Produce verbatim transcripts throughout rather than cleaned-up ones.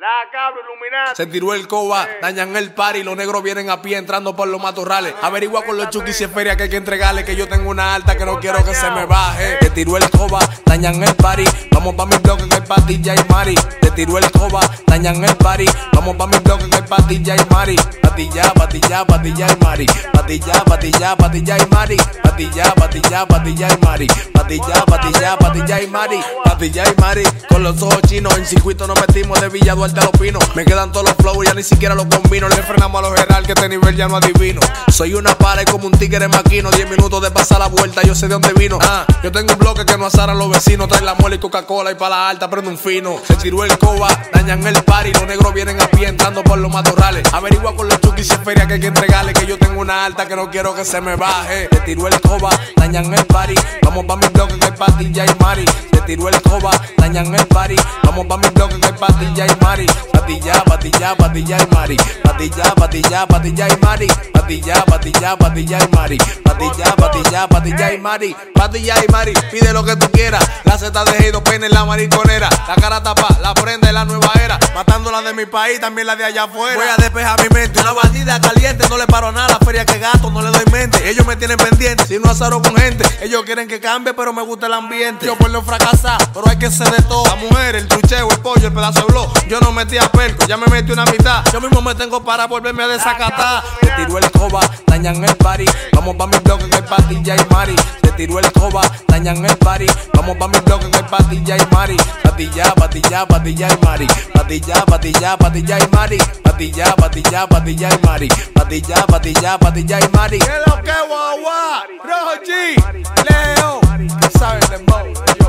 La cabra iluminada. Se tiró el coba, dañan el party. Los negros vienen a pie entrando por los matorrales. Averigua con los chukis si es feria que hay que entregarle. Que yo tengo una alta que no quiero que se me baje. Se tiró el coba, dañan el party. Vamos pa' mi bloque que hay patilla y mari. Se tiró el coba, dañan el party. Vamos pa' mi bloque que hay patilla y mari. Patilla, patilla, patilla y mari. Patilla, patilla, patilla y mari. Patilla, patilla, patilla y mari. Patilla, patilla, patilla y mari. Patilla y mari. Con los ojos chinos en circuito nos metimos de Villa Duarte a Los Pinos. Me quedan todos los flows, ya ni siquiera los combino. Le frenamos a los general que este nivel ya no adivino. Soy una pared como un tigre maquino. Diez minutos de pasar la vuelta, yo sé de dónde vino. Ah, yo tengo un bloque que no azaran los vecinos. Trae la mole y Coca-Cola y pa' la alta prende un fino. Se tiró el coba, dañan el party. Los negros vienen a pie entrando por los matorrales. Averigua con los chukis si es feria que hay que entregarle. Que yo tengo una alta que no quiero que se me baje. Se tiró el coba, dañan el party. Vamos pa' mi bloque que hay patilla y mari. Se tiró el coba, dañan el party. Vamos pa' mi bloque que hay patilla y mari. Patilla, patilla, patilla y mari. Patilla, patilla, patilla y mari. Patilla, patilla, patilla y mari. Patilla, patilla, patilla y mari. Patilla y mari, pide lo que tú quieras. La Z de dos peines en la mariconera. La cara tapa, la prenda de la nueva era. Matando la de mi país, también la de allá afuera. Voy a despejar mi mente, una bandida caliente. No le paro nada, la feria que gasto, no le doy mente. Ellos me tienen pendiente, si no azaro con gente. Ellos quieren que cambie, pero me gusta el ambiente. Yo por no fracasar, pero hay que ser de todo. La mujer, el trucheo, el pollo, el pedazo de blog. Yo no metí a perco, ya me metí una mitad. Yo mismo me tengo para volverme a desacatar. Se tiró el coba, dañan el party. Vamos pa' mi bloque que hay patilla y mari. Se tiró el coba, dañan el party. Vamos pa' mi bloque que hay patilla y mari. Patilla, patilla, patilla y mari. Patilla, patilla, patilla y mari. Patilla, patilla, patilla y mari. Patilla, patilla, patilla y mari. ¿Qué lo que guagua? Rojo G, Leo, ¿qué saben de Mo?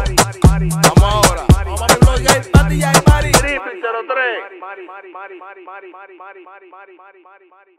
Vamos ahora. Vamos a mi bloque que hay patilla y mari. Triple cero tres.